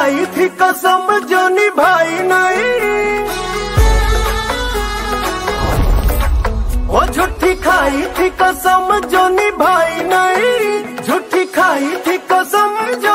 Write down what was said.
खाई थी कसम जो निभाई नहीं, वो झूठी खाई थी कसम जो निभाई नहीं, झूठी खाई थी कसम जो